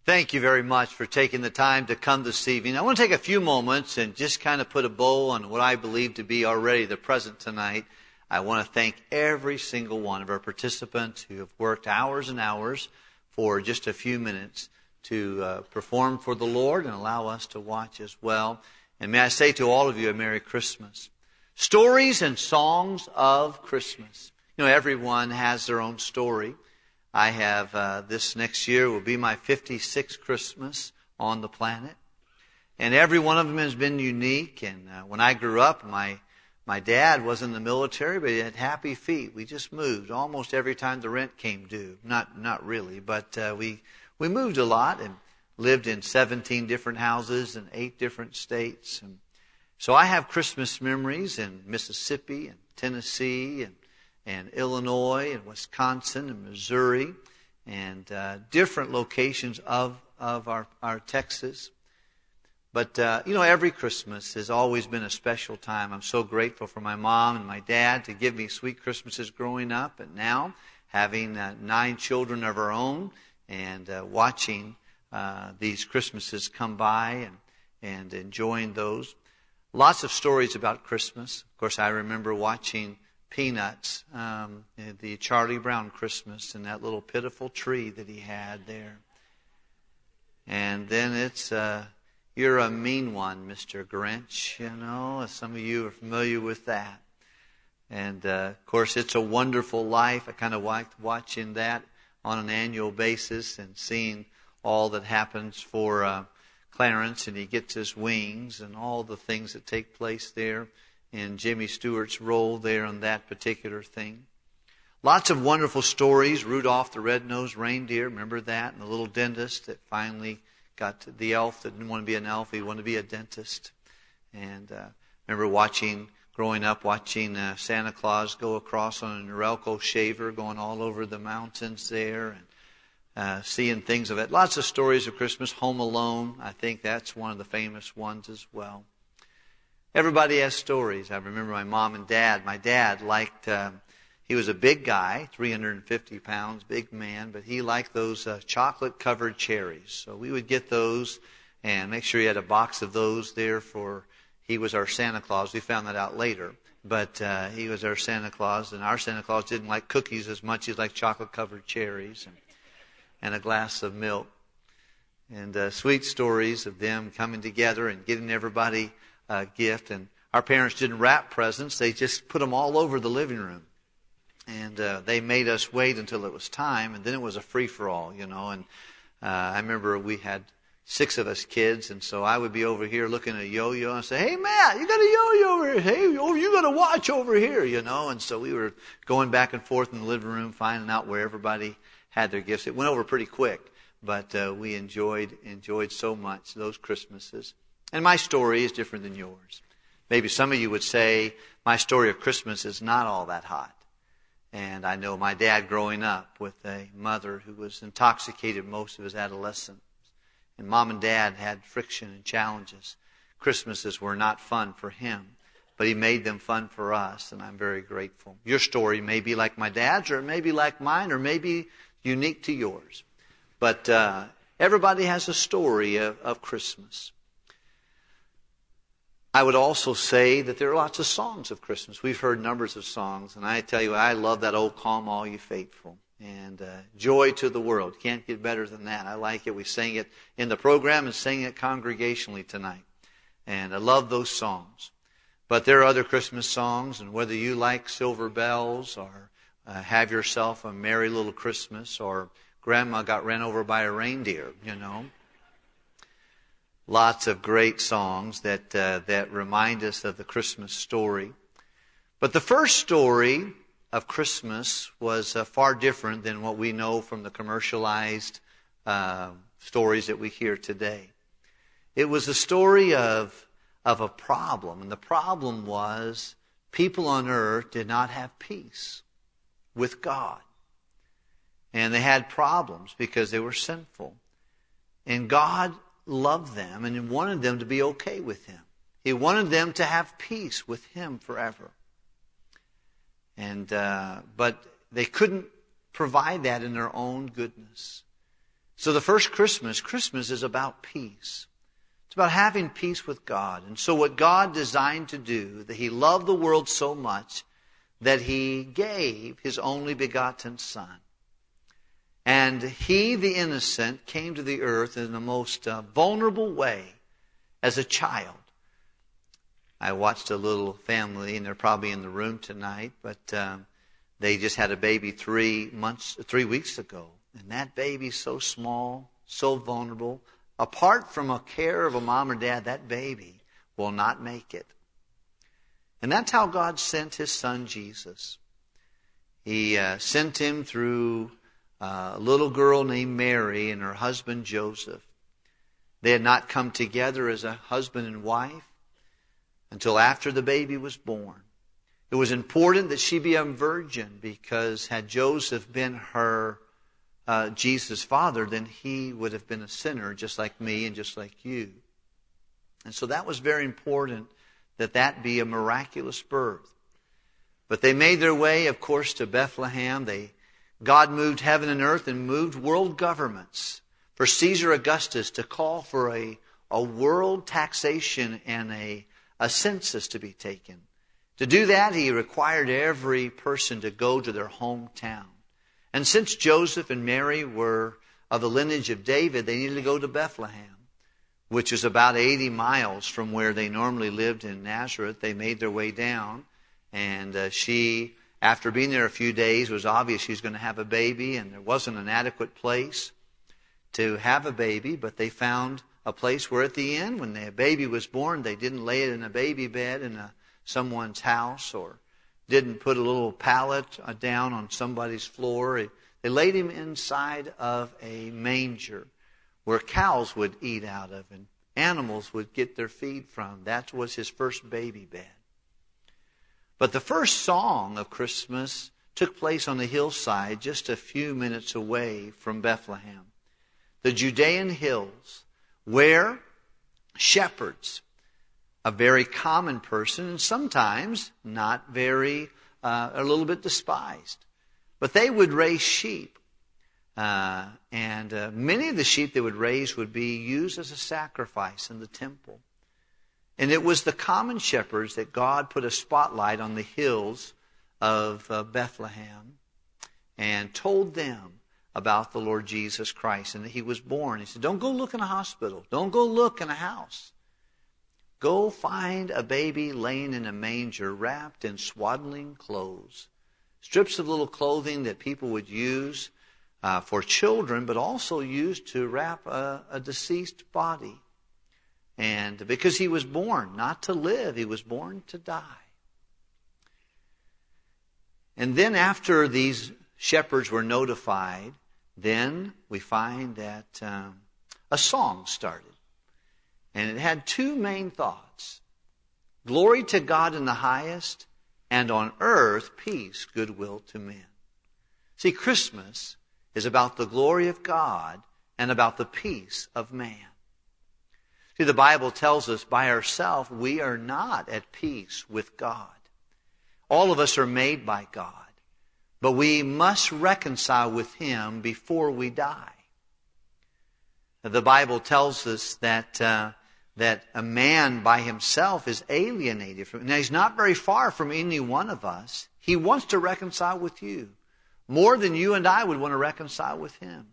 Thank you very much for taking the time to come this evening. I want to take a few moments and just kind of put a bow on what I believe to be already the present tonight. I want to thank every single one of our participants who have worked hours and hours for just a few minutes to perform for the Lord and allow us to watch as well. And may I say to all of you a Merry Christmas. Stories and songs of Christmas. You know, everyone has their own story. I have, this next year will be my 56th Christmas on the planet. And every one of them has been unique. And when I grew up, my dad was in the military, but he had happy feet. We just moved almost every time the rent came due. Not really, but we moved a lot and lived in 17 different houses in 8 different states. And so I have Christmas memories in Mississippi and Tennessee and Illinois and Wisconsin and Missouri and different locations of our Texas. But, every Christmas has always been a special time. I'm so grateful for my mom and my dad to give me sweet Christmases growing up, and now having 9 children of our own and watching these Christmases come by and enjoying those. Lots of stories about Christmas. Of course, I remember watching Peanuts, the Charlie Brown Christmas, and that little pitiful tree that he had there. And then it's, you're a mean one, Mr. Grinch, some of you are familiar with that. And, of course, It's a Wonderful Life. I kind of liked watching that on an annual basis and seeing all that happens for Clarence, and he gets his wings and all the things that take place there. And Jimmy Stewart's role there on that particular thing. Lots of wonderful stories. Rudolph the Red-Nosed Reindeer, remember that? And the little dentist that finally got to the elf that didn't want to be an elf, he wanted to be a dentist. And remember growing up watching Santa Claus go across on a Norelco shaver, going all over the mountains there, and seeing things of it. Lots of stories of Christmas. Home Alone, I think that's one of the famous ones as well. Everybody has stories. I remember my mom and dad. My dad liked, he was a big guy, 350 pounds, big man, but he liked those chocolate-covered cherries. So we would get those and make sure he had a box of those there he was our Santa Claus. We found that out later. But he was our Santa Claus, and our Santa Claus didn't like cookies as much as he liked chocolate-covered cherries and a glass of milk. And sweet stories of them coming together and getting everybody gift. And our parents didn't wrap presents. They just put them all over the living room. And they made us wait until it was time, and then it was a free-for-all, And I remember we had 6 of us kids, and so I would be over here looking at a yo-yo and say, "Hey, Matt, you got a yo-yo over here. Hey, you got a watch over here, And so we were going back and forth in the living room, finding out where everybody had their gifts. It went over pretty quick, but we enjoyed so much those Christmases. And my story is different than yours. Maybe some of you would say, my story of Christmas is not all that hot. And I know my dad growing up with a mother who was intoxicated most of his adolescence. And mom and dad had friction and challenges. Christmases were not fun for him, but he made them fun for us, and I'm very grateful. Your story may be like my dad's, or it may be like mine, or may be unique to yours. But everybody has a story of Christmas. I would also say that there are lots of songs of Christmas. We've heard numbers of songs, and I tell you, I love that old "Come All You Faithful" and "Joy to the World." Can't get better than that. I like it. We sang it in the program and sang it congregationally tonight. And I love those songs. But there are other Christmas songs, and whether you like "Silver Bells" or "Have Yourself a Merry Little Christmas" or "Grandma Got Ran Over by a Reindeer," Lots of great songs that remind us of the Christmas story. But the first story of Christmas was far different than what we know from the commercialized stories that we hear today. It was a story of a problem, and the problem was people on earth did not have peace with God. And they had problems because they were sinful. And God loved them and wanted them to be okay with Him. He wanted them to have peace with Him forever. But they couldn't provide that in their own goodness. So the first Christmas is about peace. It's about having peace with God. And so what God designed to do, that He loved the world so much that He gave His only begotten Son. And He, the innocent, came to the earth in the most vulnerable way as a child. I watched a little family, and they're probably in the room tonight, but they just had a baby 3 weeks ago. And that baby's so small, so vulnerable. Apart from a care of a mom or dad, that baby will not make it. And that's how God sent His Son, Jesus. He sent Him through a little girl named Mary and her husband, Joseph. They had not come together as a husband and wife until after the baby was born. It was important that she be a virgin, because had Joseph been her Jesus' father, then he would have been a sinner just like me and just like you. And so that was very important, that be a miraculous birth. But they made their way, of course, to Bethlehem. God moved heaven and earth and moved world governments for Caesar Augustus to call for a world taxation and a census to be taken. To do that, he required every person to go to their hometown. And since Joseph and Mary were of the lineage of David, they needed to go to Bethlehem, which is about 80 miles from where they normally lived in Nazareth. They made their way down, and she, after being there a few days, it was obvious she was going to have a baby, and there wasn't an adequate place to have a baby, but they found a place where at the end, when the baby was born, they didn't lay it in a baby bed in someone's house, or didn't put a little pallet down on somebody's floor. They laid him inside of a manger where cows would eat out of and animals would get their feed from. That was his first baby bed. But the first song of Christmas took place on the hillside just a few minutes away from Bethlehem, the Judean hills, where shepherds, a very common person, and sometimes not very, a little bit despised. But they would raise sheep. And many of the sheep they would raise would be used as a sacrifice in the temple. And it was the common shepherds that God put a spotlight on the hills of Bethlehem and told them about the Lord Jesus Christ and that He was born. He said, don't go look in a hospital. Don't go look in a house. Go find a baby laying in a manger wrapped in swaddling clothes. Strips of little clothing that people would use for children, but also used to wrap a deceased body. And because He was born not to live, He was born to die. And then after these shepherds were notified, then we find that a song started. And it had two main thoughts. Glory to God in the highest, and on earth peace, goodwill to men. See, Christmas is about the glory of God and about the peace of man. See, the Bible tells us by ourselves we are not at peace with God. All of us are made by God, but we must reconcile with Him before we die. The Bible tells us that a man by himself is alienated from. Now, he's not very far from any one of us. He wants to reconcile with you more than you and I would want to reconcile with Him.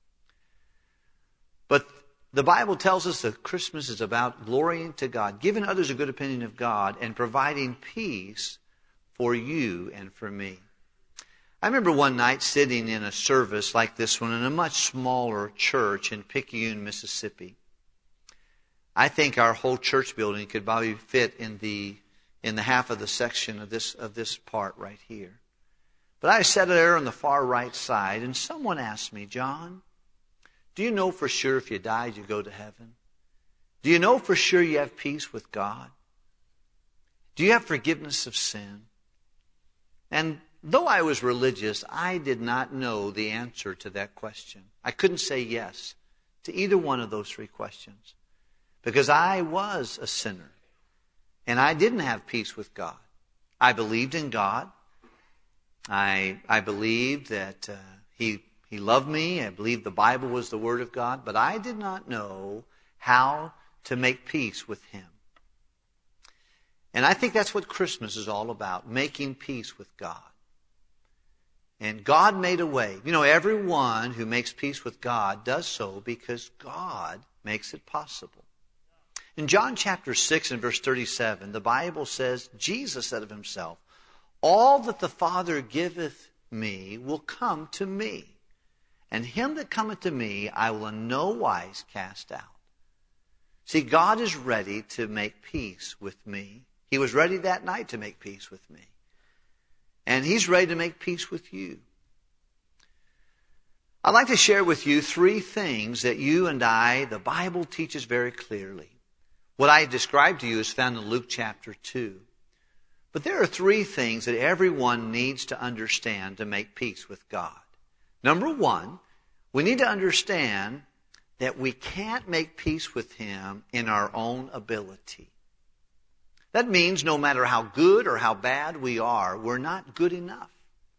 But the Bible tells us that Christmas is about glorying to God, giving others a good opinion of God, and providing peace for you and for me. I remember one night sitting in a service like this one in a much smaller church in Picayune, Mississippi. I think our whole church building could probably fit in the half of the section of this part right here. But I sat there on the far right side, and someone asked me, John, do you know for sure if you died you go to heaven? Do you know for sure you have peace with God? Do you have forgiveness of sin? And though I was religious, I did not know the answer to that question. I couldn't say yes to either one of those three questions. Because I was a sinner. And I didn't have peace with God. I believed in God. I believed that He He loved me. I believed the Bible was the Word of God. But I did not know how to make peace with Him. And I think that's what Christmas is all about, making peace with God. And God made a way. You know, everyone who makes peace with God does so because God makes it possible. In John chapter 6 and verse 37, the Bible says, Jesus said of Himself, all that the Father giveth me will come to me. And him that cometh to me I will in no wise cast out. See, God is ready to make peace with me. He was ready that night to make peace with me. And He's ready to make peace with you. I'd like to share with you 3 things that you and I, the Bible teaches very clearly. What I described to you is found in Luke chapter 2. But there are 3 things that everyone needs to understand to make peace with God. Number 1, we need to understand that we can't make peace with Him in our own ability. That means no matter how good or how bad we are, we're not good enough.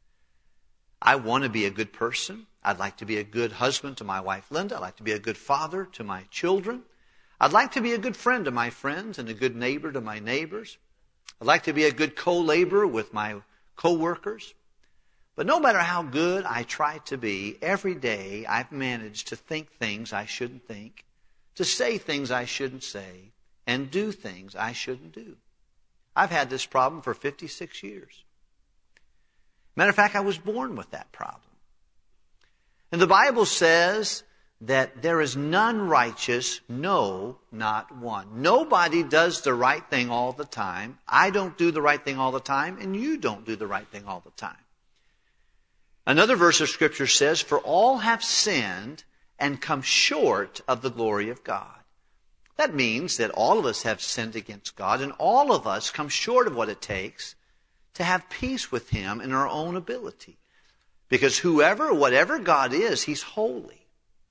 I want to be a good person. I'd like to be a good husband to my wife, Linda. I'd like to be a good father to my children. I'd like to be a good friend to my friends and a good neighbor to my neighbors. I'd like to be a good co-laborer with my co-workers. But no matter how good I try to be, every day I've managed to think things I shouldn't think, to say things I shouldn't say, and do things I shouldn't do. I've had this problem for 56 years. Matter of fact, I was born with that problem. And the Bible says that there is none righteous, no, not one. Nobody does the right thing all the time. I don't do the right thing all the time, and you don't do the right thing all the time. Another verse of Scripture says, for all have sinned and come short of the glory of God. That means that all of us have sinned against God, and all of us come short of what it takes to have peace with Him in our own ability. Because whoever, whatever God is, He's holy.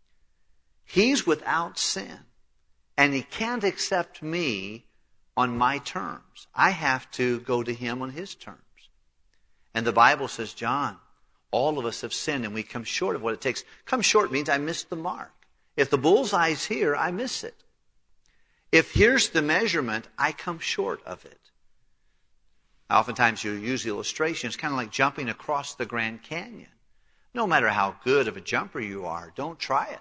He's without sin. And He can't accept me on my terms. I have to go to Him on His terms. And the Bible says, John, all of us have sinned and we come short of what it takes. Come short means I missed the mark. If the bullseye's here, I miss it. If here's the measurement, I come short of it. Oftentimes you use the illustration. It's kind of like jumping across the Grand Canyon. No matter how good of a jumper you are, don't try it.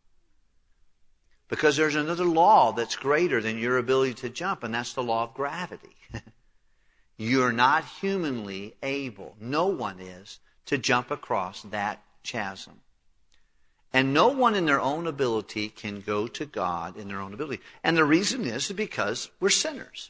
Because there's another law that's greater than your ability to jump, and that's the law of gravity. You're not humanly able, no one is, to jump across that chasm. And no one in their own ability can go to God in their own ability. And the reason is because we're sinners.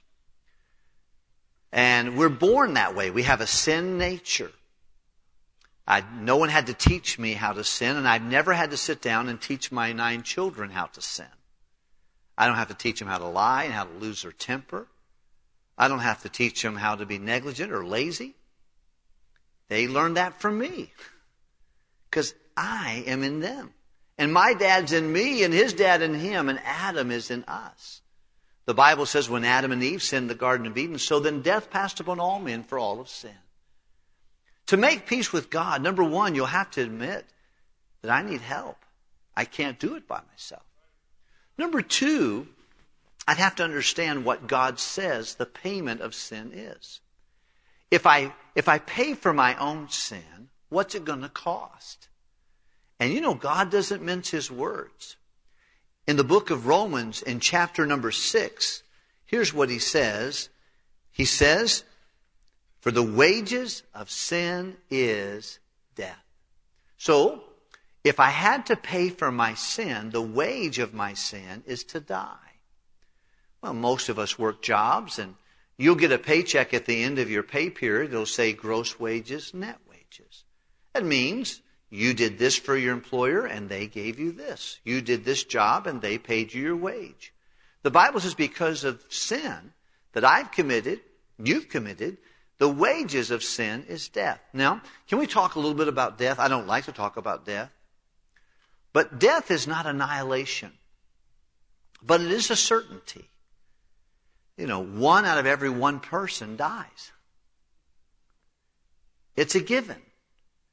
And we're born that way. We have a sin nature. No one had to teach me how to sin, and I've never had to sit down and teach my 9 children how to sin. I don't have to teach them how to lie and how to lose their temper. I don't have to teach them how to be negligent or lazy. They learned that from me. Because I am in them. And my dad's in me, and his dad in him, and Adam is in us. The Bible says when Adam and Eve sinned in the Garden of Eden, so then death passed upon all men for all of sin. To make peace with God, number 1, you'll have to admit that I need help. I can't do it by myself. Number 2, I'd have to understand what God says the payment of sin is. If I pay for my own sin, what's it going to cost? And you know, God doesn't mince His words. In the book of Romans, in chapter number 6, here's what he says. He says, for the wages of sin is death. So, if I had to pay for my sin, the wage of my sin is to die. Well, most of us work jobs, and you'll get a paycheck at the end of your pay period. It'll say gross wages, net wages. That means you did this for your employer, and they gave you this. You did this job, and they paid you your wage. The Bible says because of sin that I've committed, you've committed, the wages of sin is death. Now, can we talk a little bit about death? I don't like to talk about death. But death is not annihilation. But it is a certainty. You know, 1 out of every 1 person dies. It's a given.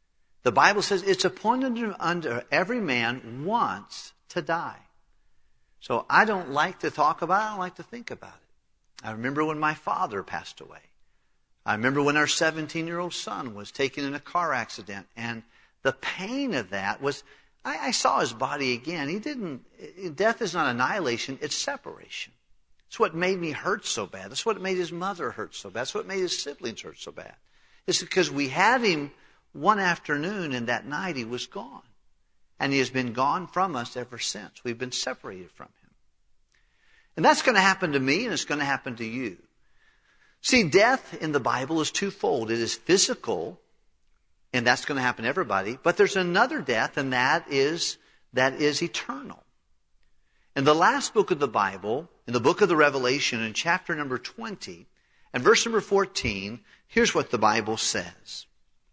The Bible says it's appointed unto every man once to die. So I don't like to talk about it. I don't like to think about it. I remember when my father passed away. I remember when our 17-year-old son was taken in a car accident. And the pain of that was, I saw his body again. Death is not annihilation, it's separation. It's what made me hurt so bad. That's what made his mother hurt so bad. That's what made his siblings hurt so bad. It's because we had him one afternoon, and that night he was gone. And he has been gone from us ever since. We've been separated from him. And that's going to happen to me, and it's going to happen to you. See, death in the Bible is twofold. It is physical, and that's going to happen to everybody. But there's another death, and that is eternal. In the last book of the Bible, in the book of the Revelation, in chapter number 20, and verse number 14, here's what the Bible says.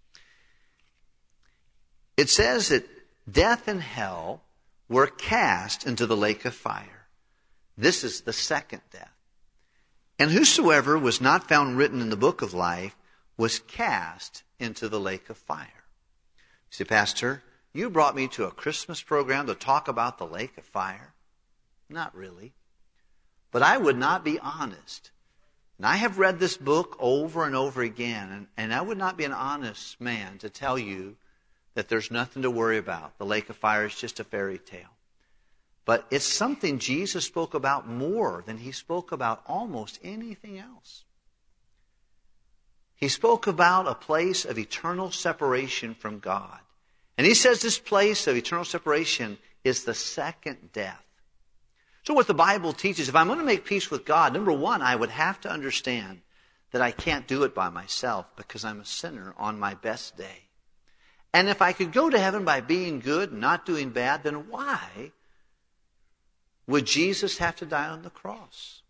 It says that death and hell were cast into the lake of fire. This is the second death. And whosoever was not found written in the book of life was cast into the lake of fire. You say, Pastor, you brought me to a Christmas program to talk about the lake of fire. Not really. But I would not be honest. And I have read this book over and over again, and I would not be an honest man to tell you that there's nothing to worry about. The lake of fire is just a fairy tale. But it's something Jesus spoke about more than he spoke about almost anything else. He spoke about a place of eternal separation from God. And he says this place of eternal separation is the second death. So what the Bible teaches, if I'm going to make peace with God, number one, I would have to understand that I can't do it by myself because I'm a sinner on my best day. And if I could go to heaven by being good and not doing bad, then why would Jesus have to die on the cross?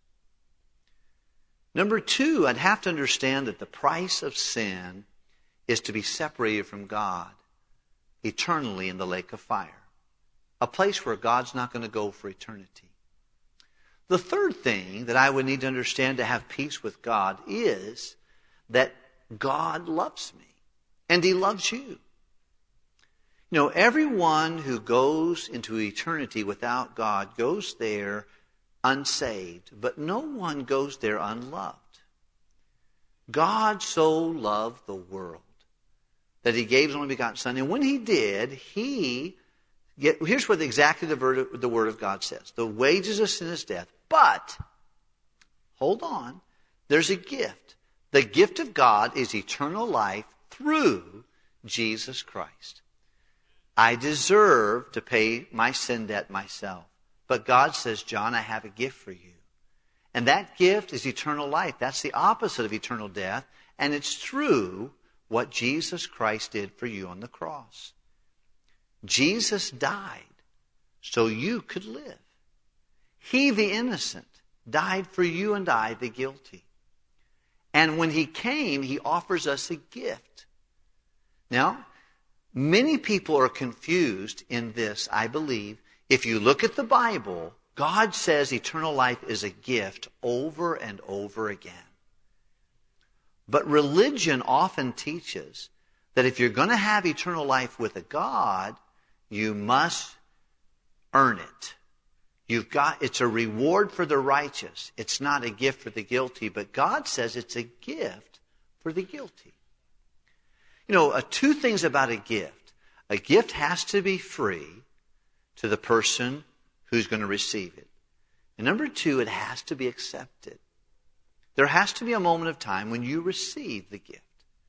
Number two, I'd have to understand that the price of sin is to be separated from God eternally in the lake of fire, a place where God's not going to go for eternity. The third thing that I would need to understand to have peace with God is that God loves me and he loves you. You know, everyone who goes into eternity without God goes there unsaved, but no one goes there unloved. God so loved the world that he gave his only begotten Son. And when he did, here's what exactly the Word of God says. The wages of sin is death, but, hold on, there's a gift. The gift of God is eternal life through Jesus Christ. I deserve to pay my sin debt myself. But God says, John, I have a gift for you. And that gift is eternal life. That's the opposite of eternal death. And it's true what Jesus Christ did for you on the cross. Jesus died so you could live. He, the innocent, died for you and I, the guilty. And when he came, he offers us a gift. Now, many people are confused in this, I believe. If you look at the Bible, God says eternal life is a gift over and over again. But religion often teaches that if you're going to have eternal life with a God, you must earn it. It's a reward for the righteous. It's not a gift for the guilty, but God says it's a gift for the guilty. You know, two things about a gift. A gift has to be free to the person who's going to receive it. And number two, it has to be accepted. There has to be a moment of time when you receive the gift.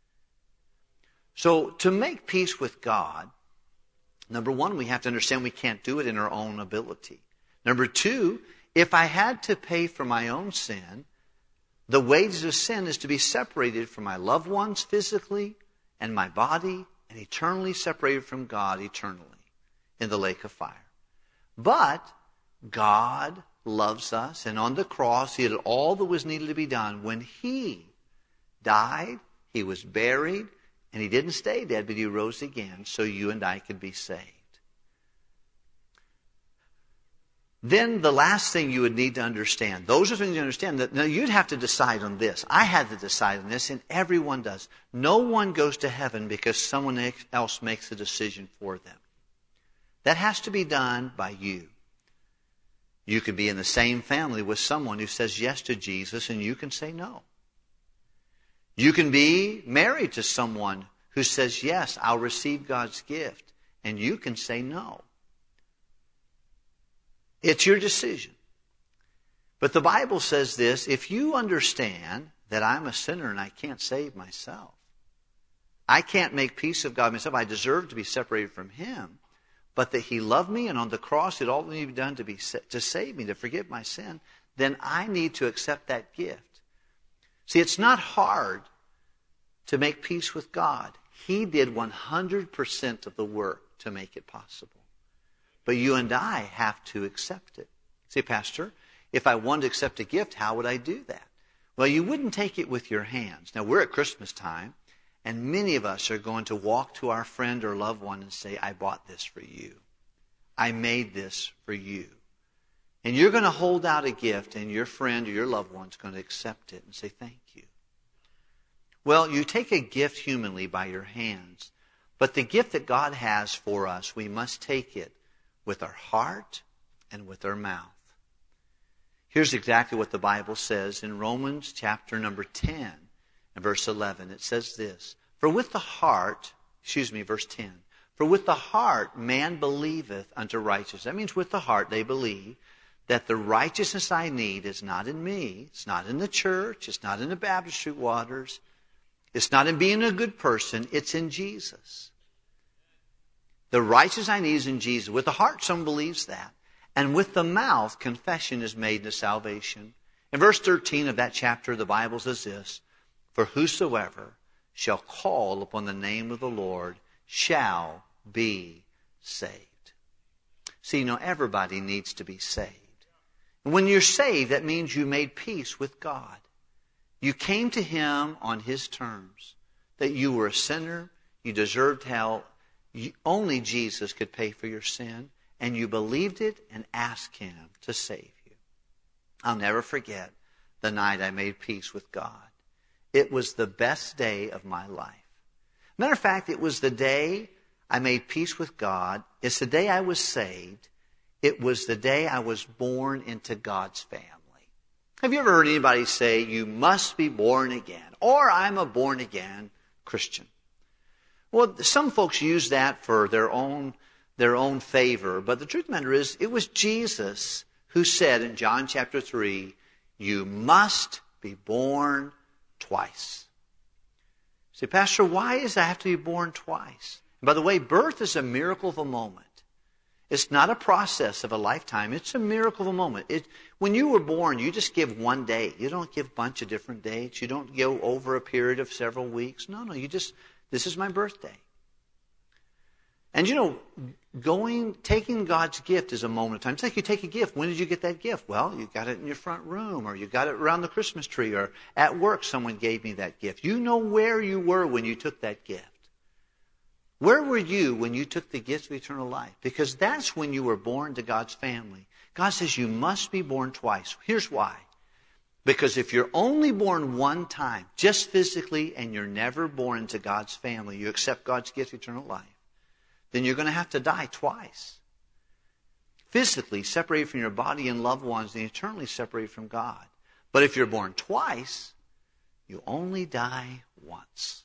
So to make peace with God, number one, we have to understand we can't do it in our own ability. Number two, if I had to pay for my own sin, the wages of sin is to be separated from my loved ones physically and my body, and eternally separated from God eternally in the lake of fire. But God loves us, and on the cross he did all that was needed to be done. When he died, he was buried, and he didn't stay dead, but he rose again so you and I could be saved. then the last thing you would need to understand, those are things you understand, that now you'd have to decide on this. I had to decide on this, and everyone does. No one goes to heaven because someone else makes a decision for them. That has to be done by you. You could be in the same family with someone who says yes to Jesus, and you can say no. You can be married to someone who says, yes, I'll receive God's gift, and you can say no. It's your decision. But the Bible says this, if you understand that I'm a sinner and I can't save myself, I can't make peace with God myself, I deserve to be separated from Him, but that He loved me and on the cross it all needed to be done to save me, to forgive my sin, then I need to accept that gift. See, it's not hard to make peace with God. He did 100% of the work to make it possible. But you and I have to accept it. Say, Pastor, if I wanted to accept a gift, how would I do that? Well, you wouldn't take it with your hands. Now, we're at Christmas time, and many of us are going to walk to our friend or loved one and say, I bought this for you. I made this for you. And you're going to hold out a gift, and your friend or your loved one's going to accept it and say, thank you. Well, you take a gift humanly by your hands, but the gift that God has for us, we must take it with our heart and with our mouth. Here's exactly what the Bible says in Romans chapter number 10 and verse 11. It says this, verse 10. For with the heart man believeth unto righteousness. That means with the heart they believe that the righteousness I need is not in me, it's not in the church, it's not in the baptistry waters, it's not in being a good person, it's in Jesus. The righteousness I need is in Jesus. With the heart, someone believes that. And with the mouth, confession is made to salvation. In verse 13 of that chapter, the Bible says this, for whosoever shall call upon the name of the Lord shall be saved. See, everybody needs to be saved. And when you're saved, that means you made peace with God. You came to Him on His terms. That you were a sinner, you deserved hell, only Jesus could pay for your sin, and you believed it and asked Him to save you. I'll never forget the night I made peace with God. It was the best day of my life. Matter of fact, it was the day I made peace with God. It's the day I was saved. It was the day I was born into God's family. Have you ever heard anybody say, you must be born again, or I'm a born again Christian? Well, some folks use that for their own favor, but the truth of the matter is, it was Jesus who said in John chapter 3, you must be born twice. Say, Pastor, why does I have to be born twice? And by the way, birth is a miracle of a moment. It's not a process of a lifetime. It's a miracle of a moment. When you were born, you just give one day. You don't give a bunch of different dates. You don't go over a period of several weeks. No, this is my birthday. And taking God's gift is a moment of time. It's like you take a gift. When did you get that gift? Well, you got it in your front room, or you got it around the Christmas tree, or at work someone gave me that gift. You know where you were when you took that gift. Where were you when you took the gift of eternal life? Because that's when you were born to God's family. God says you must be born twice. Here's why. Because if you're only born one time, just physically, and you're never born into God's family, you accept God's gift of eternal life, then you're going to have to die twice. Physically separated from your body and loved ones, and eternally separated from God. But if you're born twice, you only die once.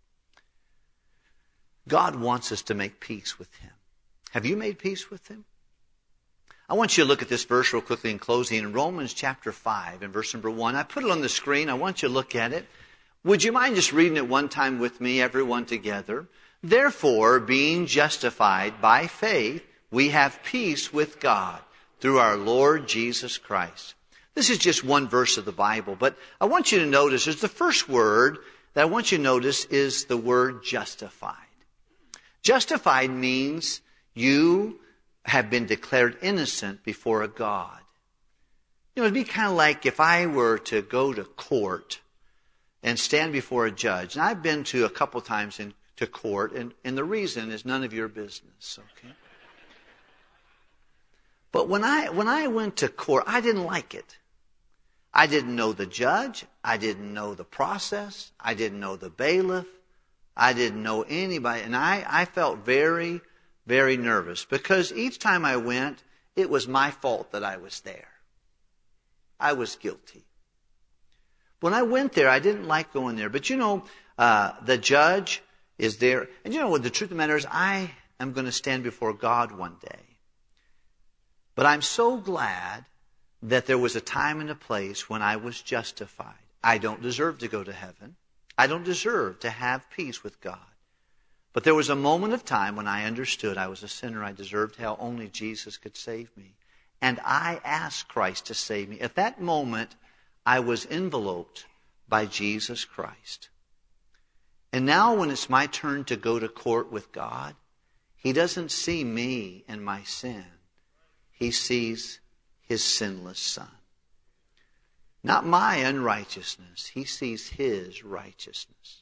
God wants us to make peace with Him. Have you made peace with Him? I want you to look at this verse real quickly in closing. In Romans chapter 5 and verse number 1. I put it on the screen. I want you to look at it. Would you mind just reading it one time with me, everyone together? Therefore, being justified by faith, we have peace with God through our Lord Jesus Christ. This is just one verse of the Bible, but I want you to notice, there's the first word that I want you to notice is the word justified. Justified means you have been declared innocent before a God. It'd be kind of like if I were to go to court and stand before a judge. And I've been to a couple times to court, and the reason is none of your business, okay? But when I went to court, I didn't like it. I didn't know the judge. I didn't know the process. I didn't know the bailiff. I didn't know anybody. And I felt very, very nervous because each time I went, it was my fault that I was there. I was guilty. When I went there, I didn't like going there. But the judge is there. And what the truth of the matter is, I am going to stand before God one day. But I'm so glad that there was a time and a place when I was justified. I don't deserve to go to heaven. I don't deserve to have peace with God. But there was a moment of time when I understood I was a sinner. I deserved hell. Only Jesus could save me. And I asked Christ to save me. At that moment, I was enveloped by Jesus Christ. And now when it's my turn to go to court with God, He doesn't see me and my sin. He sees His sinless Son. Not my unrighteousness. He sees His righteousness.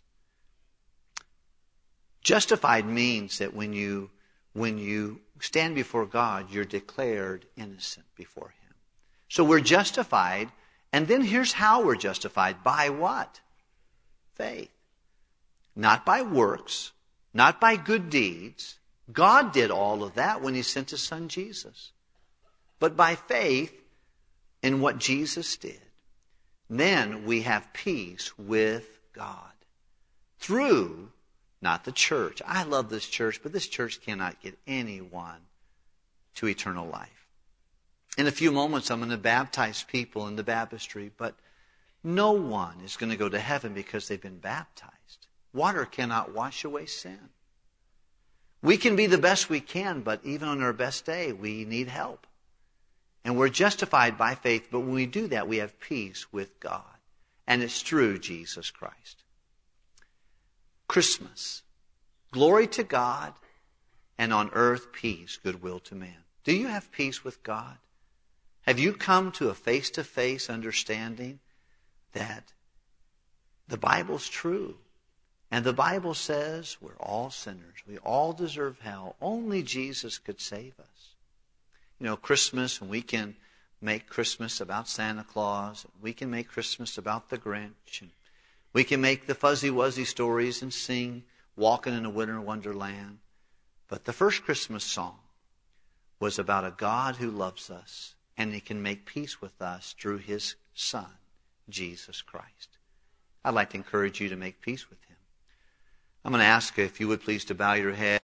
Justified means that when you stand before God, you're declared innocent before Him. So we're justified, and then here's how we're justified. By what? Faith. Not by works, not by good deeds. God did all of that when He sent His Son Jesus. But by faith in what Jesus did, then we have peace with God. Through, not the church. I love this church, but this church cannot get anyone to eternal life. In a few moments, I'm going to baptize people in the baptistry, but no one is going to go to heaven because they've been baptized. Water cannot wash away sin. We can be the best we can, but even on our best day, we need help. And we're justified by faith, but when we do that, we have peace with God. And it's through Jesus Christ. Christmas. Glory to God, and on earth peace, goodwill to man. Do you have peace with God? Have you come to a face-to-face understanding that the Bible's true? And the Bible says we're all sinners. We all deserve hell. Only Jesus could save us. Christmas, and we can make Christmas about Santa Claus. We can make Christmas about the Grinch. And we can make the fuzzy-wuzzy stories and sing Walking in a Winter Wonderland. But the first Christmas song was about a God who loves us, and He can make peace with us through His Son, Jesus Christ. I'd like to encourage you to make peace with Him. I'm going to ask you, if you would please, to bow your head.